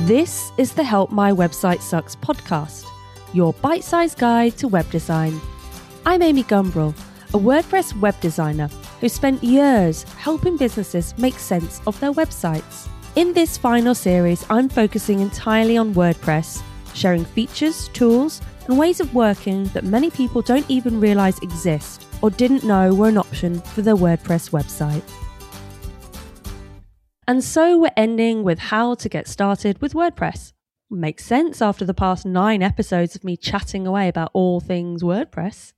This is the Help My Website Sucks podcast, your bite-sized guide to web design. I'm Amy Gumbrell, a WordPress web designer who spent years helping businesses make sense of their websites. In this final series, I'm focusing entirely on WordPress, sharing features, tools, and ways of working that many people don't even realize exist or didn't know were an option for their WordPress website. And so we're ending with how to get started with WordPress. Makes sense after the past 9 episodes of me chatting away about all things WordPress.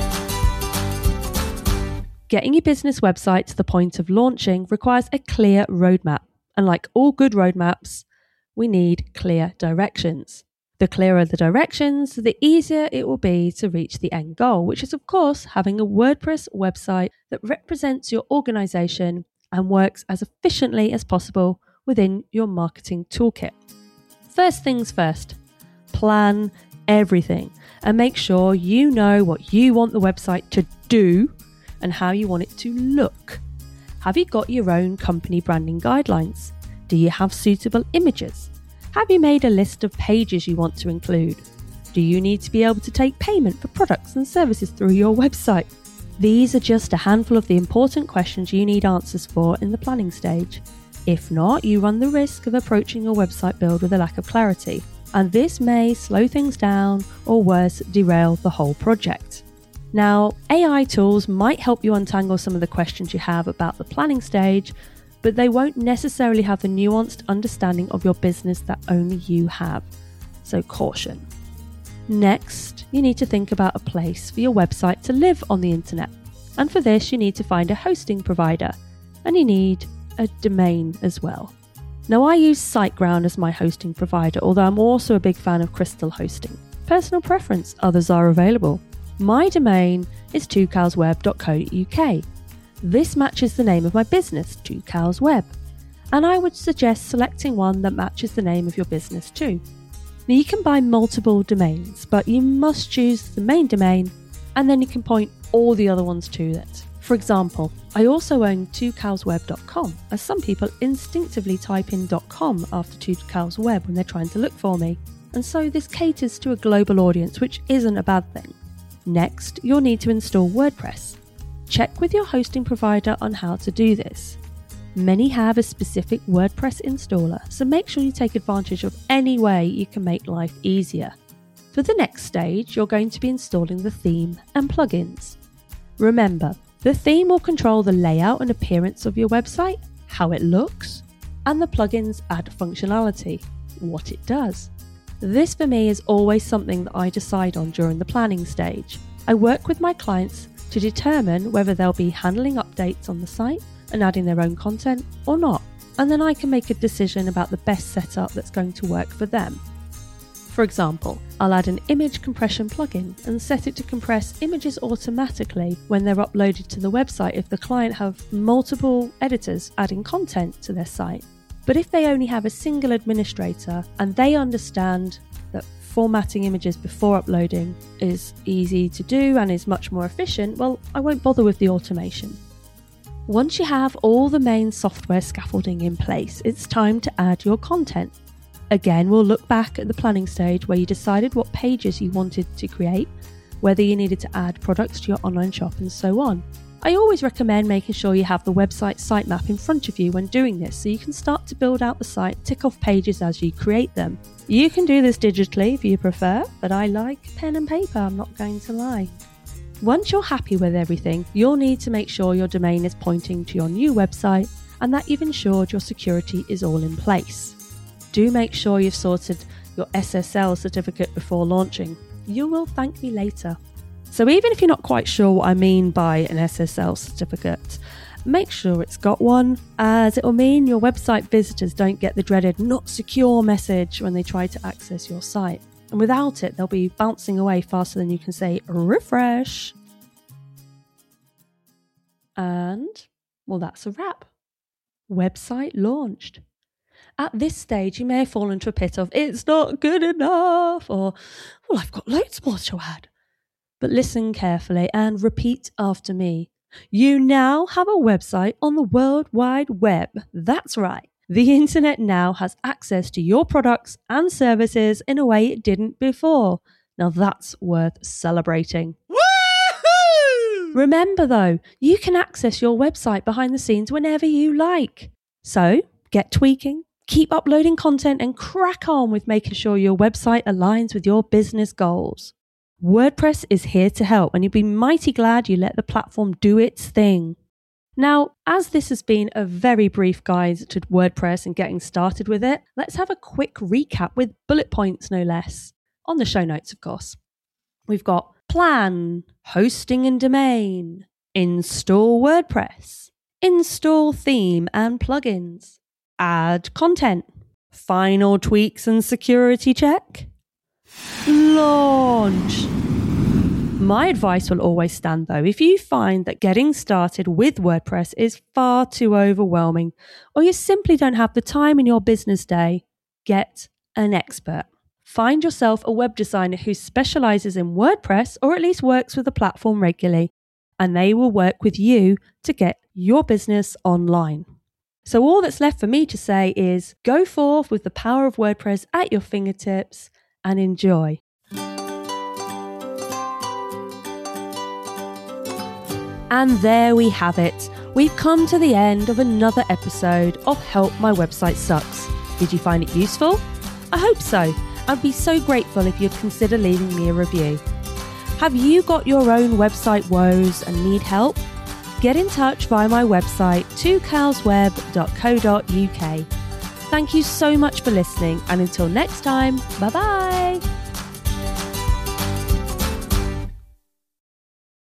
Getting your business website to the point of launching requires a clear roadmap. And like all good roadmaps, we need clear directions. The clearer the directions, the easier it will be to reach the end goal, which is, of course, having a WordPress website that represents your organization and works as efficiently as possible within your marketing toolkit. First things first, plan everything and make sure you know what you want the website to do and how you want it to look. Have you got your own company branding guidelines? Do you have suitable images? Have you made a list of pages you want to include? Do you need to be able to take payment for products and services through your website? These are just a handful of the important questions you need answers for in the planning stage. If not, you run the risk of approaching your website build with a lack of clarity, and this may slow things down or worse, derail the whole project. Now, AI tools might help you untangle some of the questions you have about the planning stage, but they won't necessarily have the nuanced understanding of your business that only you have. So caution. Next, you need to think about a place for your website to live on the internet. And for this, you need to find a hosting provider, and you need a domain as well. Now, I use SiteGround as my hosting provider, although I'm also a big fan of Crystal Hosting. Personal preference, others are available. My domain is twocowsweb.co.uk. This matches the name of my business, Two Cows Web, and I would suggest selecting one that matches the name of your business too. Now, you can buy multiple domains, but you must choose the main domain and then you can point all the other ones to it. For example, I also own twocowsweb.com, as some people instinctively type in .com after Two Cows Web when they're trying to look for me, and so this caters to a global audience, which isn't a bad thing. Next, you'll need to install WordPress. Check with your hosting provider on how to do this. Many have a specific WordPress installer, so make sure you take advantage of any way you can make life easier. For the next stage, you're going to be installing the theme and plugins. Remember, the theme will control the layout and appearance of your website, how it looks, and the plugins add functionality, what it does. This for me is always something that I decide on during the planning stage. I work with my clients to determine whether they'll be handling updates on the site and adding their own content or not, and then I can make a decision about the best setup that's going to work for them. For example, I'll add an image compression plugin and set it to compress images automatically when they're uploaded to the website if the client have multiple editors adding content to their site. But if they only have a single administrator and they understand that formatting images before uploading is easy to do and is much more efficient, well, I won't bother with the automation. Once you have all the main software scaffolding in place, it's time to add your content. Again, we'll look back at the planning stage where you decided what pages you wanted to create, whether you needed to add products to your online shop and so on. I always recommend making sure you have the website sitemap in front of you when doing this so you can start to build out the site, tick off pages as you create them. You can do this digitally if you prefer, but I like pen and paper, I'm not going to lie. Once you're happy with everything, you'll need to make sure your domain is pointing to your new website and that you've ensured your security is all in place. Do make sure you've sorted your SSL certificate before launching. You will thank me later. So even if you're not quite sure what I mean by an SSL certificate, make sure it's got one, as it will mean your website visitors don't get the dreaded not secure message when they try to access your site. And without it, they'll be bouncing away faster than you can say refresh. And, well, that's a wrap. Website launched. At this stage, you may fall into a pit of, it's not good enough, or, well, I've got loads more to add. But listen carefully and repeat after me. You now have a website on the World Wide Web. That's right. The internet now has access to your products and services in a way it didn't before. Now that's worth celebrating. Woohoo! Remember though, you can access your website behind the scenes whenever you like. So get tweaking, keep uploading content, and crack on with making sure your website aligns with your business goals. WordPress is here to help, and you'll be mighty glad you let the platform do its thing. Now, as this has been a very brief guide to WordPress and getting started with it, let's have a quick recap with bullet points, no less, on the show notes, of course. We've got plan, hosting and domain, install WordPress, install theme and plugins, add content, final tweaks and security check, launch. My advice will always stand though. If you find that getting started with WordPress is far too overwhelming, or you simply don't have the time in your business day, get an expert. Find yourself a web designer who specializes in WordPress or at least works with the platform regularly, and they will work with you to get your business online. So all that's left for me to say is go forth with the power of WordPress at your fingertips and enjoy. And there we have it. We've come to the end of another episode of Help My Website Sucks. Did you find it useful? I hope so. I'd be so grateful if you'd consider leaving me a review. Have you got your own website woes and need help? Get in touch via my website, twocalsweb.co.uk. Thank you so much for listening, and until next time, bye-bye.